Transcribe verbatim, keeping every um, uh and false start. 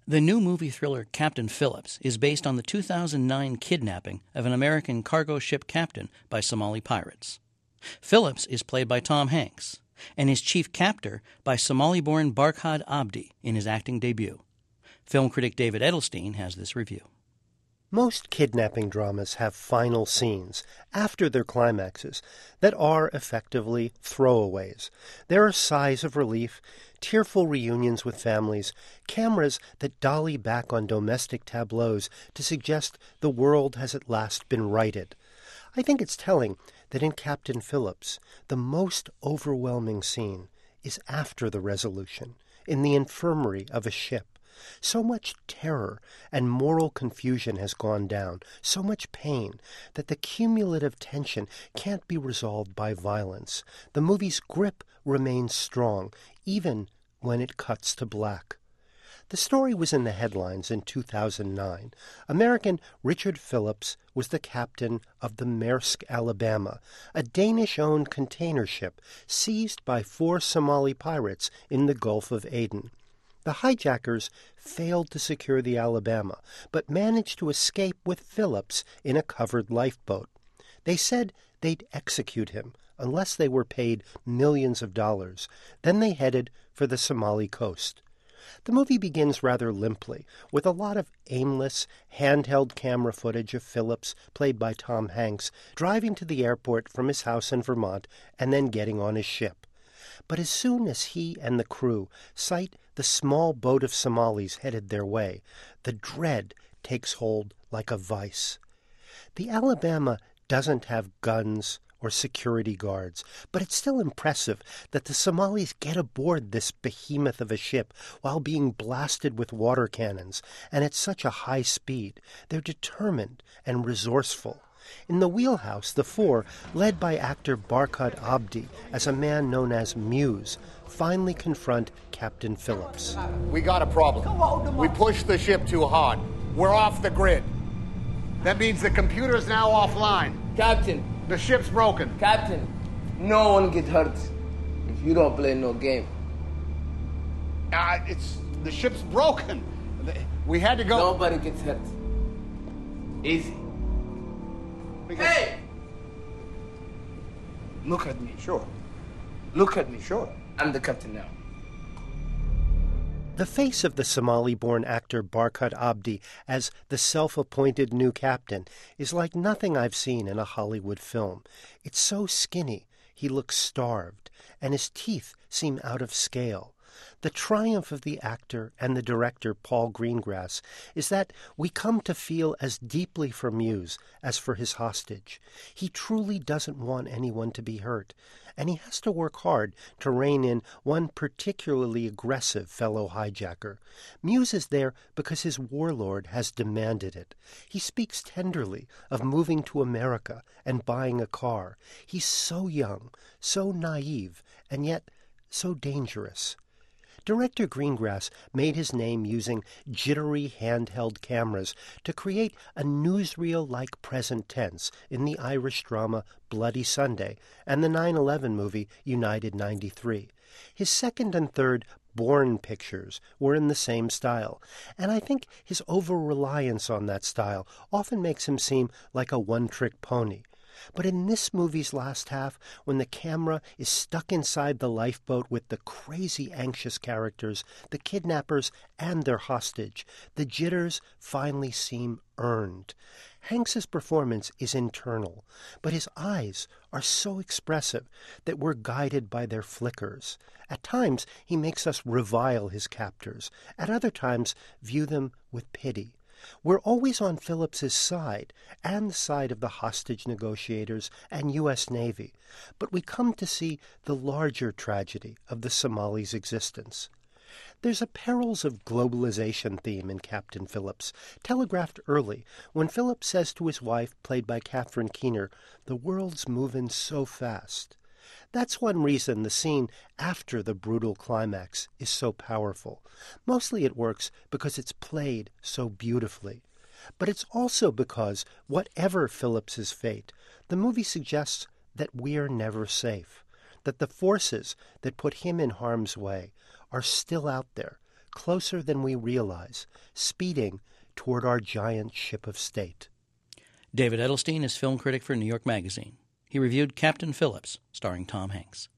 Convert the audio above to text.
The new movie thriller Captain Phillips is based on the two thousand nine kidnapping of an American cargo ship captain by Somali pirates. Phillips is played by Tom Hanks, and his chief captor by Somali-born Barkhad Abdi in his acting debut. Film critic David Edelstein has this review. Most kidnapping dramas have final scenes, after their climaxes, that are effectively throwaways. There are sighs of relief, tearful reunions with families, cameras that dolly back on domestic tableaus to suggest the world has at last been righted. I think it's telling that in Captain Phillips, the most overwhelming scene is after the resolution, in the infirmary of a ship. So much terror and moral confusion has gone down, so much pain, that the cumulative tension can't be resolved by violence. The movie's grip remains strong, even when it cuts to black. The story was in the headlines in two thousand nine. American Richard Phillips was the captain of the Maersk, Alabama, a Danish-owned container ship seized by four Somali pirates in the Gulf of Aden. The hijackers failed to secure the Alabama, but managed to escape with Phillips in a covered lifeboat. They said they'd execute him unless they were paid millions of dollars. Then they headed for the Somali coast. The movie begins rather limply, with a lot of aimless, handheld camera footage of Phillips, played by Tom Hanks, driving to the airport from his house in Vermont and then getting on his ship. But as soon as he and the crew sight the small boat of Somalis headed their way, the dread takes hold like a vice. The Alabama doesn't have guns or security guards, but it's still impressive that the Somalis get aboard this behemoth of a ship while being blasted with water cannons, and at such a high speed. They're determined and resourceful. In the wheelhouse, the four, led by actor Barkhad Abdi as a man known as Muse, finally confront Captain Phillips. We got a problem. We pushed the ship too hard. We're off the grid. That means the computer's now offline. Captain. The ship's broken. Captain, no one get hurt if you don't play no game. Uh, it's the ship's broken. We had to go. Nobody gets hurt. Easy. Because... Hey! Look at me. Sure. Look at me. Sure. I'm the captain now. The face of the Somali-born actor Barkhad Abdi as the self-appointed new captain is like nothing I've seen in a Hollywood film. It's so skinny, he looks starved, and his teeth seem out of scale. The triumph of the actor and the director, Paul Greengrass, is that we come to feel as deeply for Muse as for his hostage. He truly doesn't want anyone to be hurt, and he has to work hard to rein in one particularly aggressive fellow hijacker. Muse is there because his warlord has demanded it. He speaks tenderly of moving to America and buying a car. He's so young, so naive, and yet so dangerous. Director Greengrass made his name using jittery handheld cameras to create a newsreel-like present tense in the Irish drama Bloody Sunday and the nine eleven movie United ninety-three. His second and third Bourne pictures were in the same style, and I think his over-reliance on that style often makes him seem like a one-trick pony. But in this movie's last half, when the camera is stuck inside the lifeboat with the crazy anxious characters, the kidnappers, and their hostage, the jitters finally seem earned. Hanks's performance is internal, but his eyes are so expressive that we're guided by their flickers. At times, he makes us revile his captors. At other times, view them with pity. We're always on Phillips's side and the side of the hostage negotiators and U S Navy, but we come to see the larger tragedy of the Somalis' existence. There's a perils of globalization theme in Captain Phillips, telegraphed early when Phillips says to his wife, played by Catherine Keener, "The world's moving so fast." That's one reason the scene after the brutal climax is so powerful. Mostly it works because it's played so beautifully. But it's also because, whatever Phillips's fate, the movie suggests that we're never safe, that the forces that put him in harm's way are still out there, closer than we realize, speeding toward our giant ship of state. David Edelstein is film critic for New York Magazine. He reviewed Captain Phillips, starring Tom Hanks.